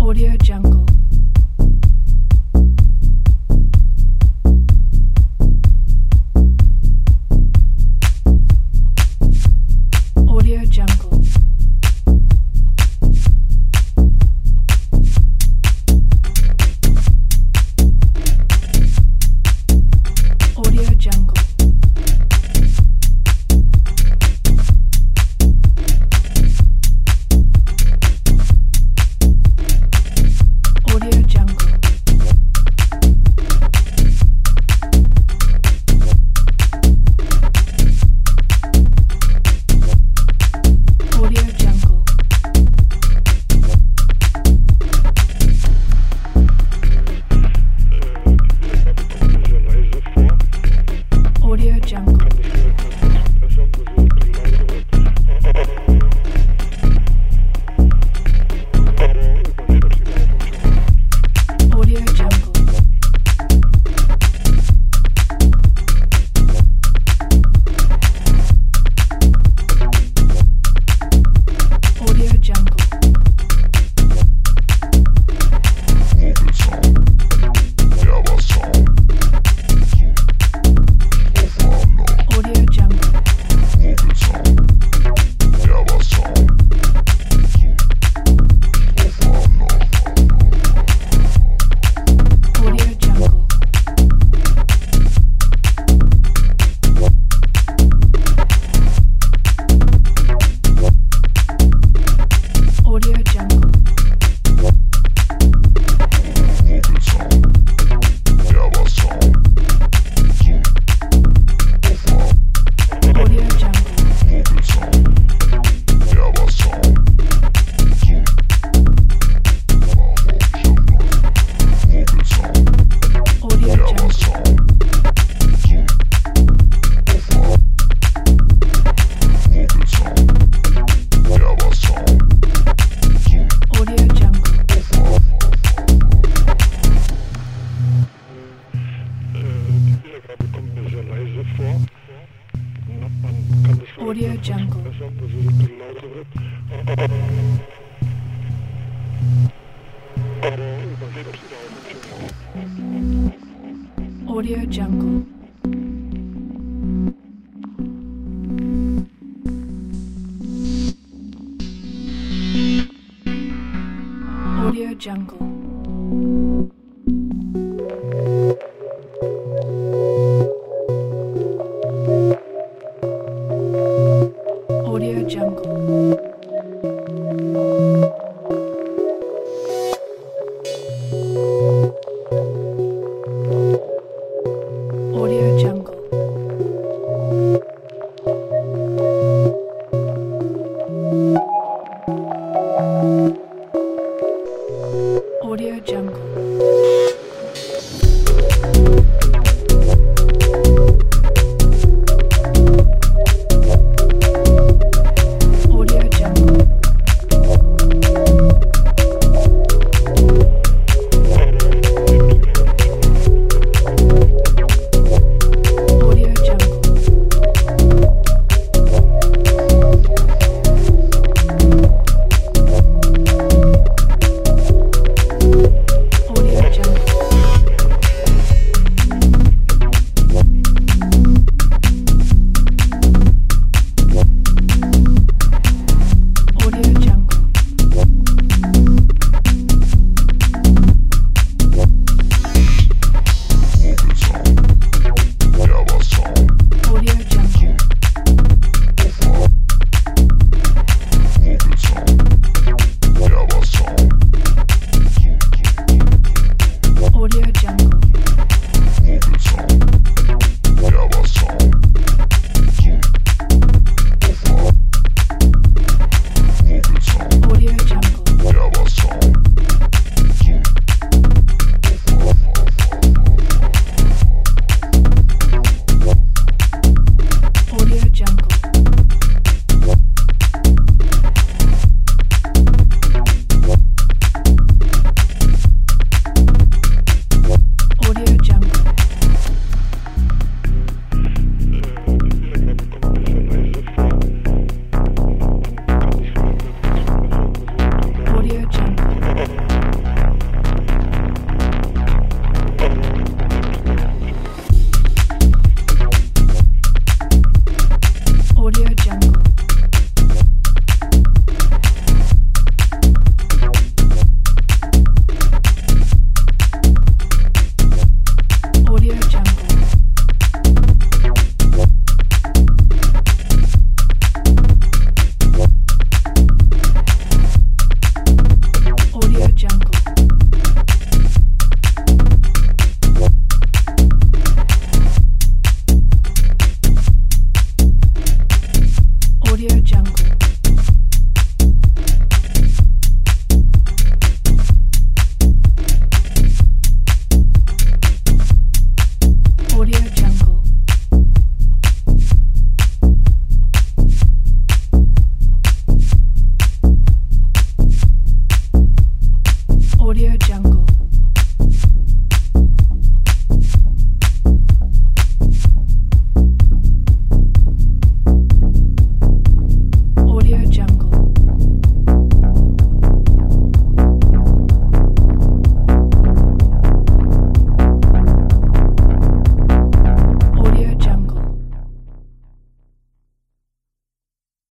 Audio Jungle. Audio Jungle. Audio Jungle. Audio Jungle. Audio Jungle. Audio Jungle. Audio Jungle. Audio Jungle. Audio Jungle. Audio Jungle. Audio Jungle. Audio Jungle. Audio Jungle. Audio Jungle. Kommt mir sehr leise vor. Man kann das vielleicht Audio Jungle. verbessern, dass es ein bisschen lauter wird. Aber man sieht, ob es überhaupt funktioniert. Audio Jungle. Audio Jungle. Audio Jungle. Audio Jungle. Audio Jungle. Audio Jungle. Audio Jungle. Audio Jungle.